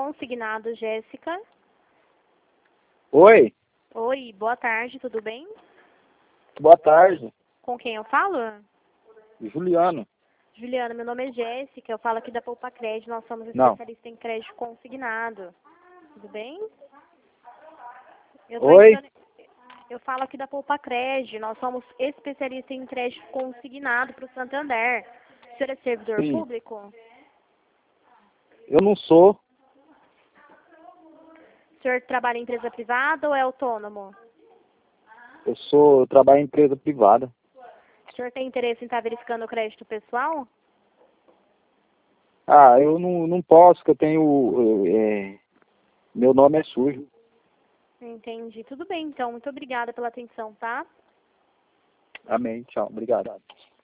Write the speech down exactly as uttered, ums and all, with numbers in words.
consignado, Jéssica. Oi, Oi, boa tarde, tudo bem? boa tarde. Com quem eu falo? Juliano. Juliana, meu nome é Jéssica, eu falo aqui da Poupa Crédito, nós somos Não. especialistas em crédito consignado. Tudo bem? Eu, tô Oi? entrando... eu falo aqui da Poupa Crédito, nós somos especialistas em crédito consignado para o Santander. O senhor é servidor Sim. público? Eu não sou. O senhor trabalha em empresa privada ou é autônomo? Eu sou, eu trabalho em empresa privada. O senhor tem interesse em estar verificando o crédito pessoal? Ah, eu não, não posso, que eu tenho. É, meu nome é sujo. Entendi. Tudo bem, então. Muito obrigada pela atenção, tá? Amém. Tchau. Obrigado.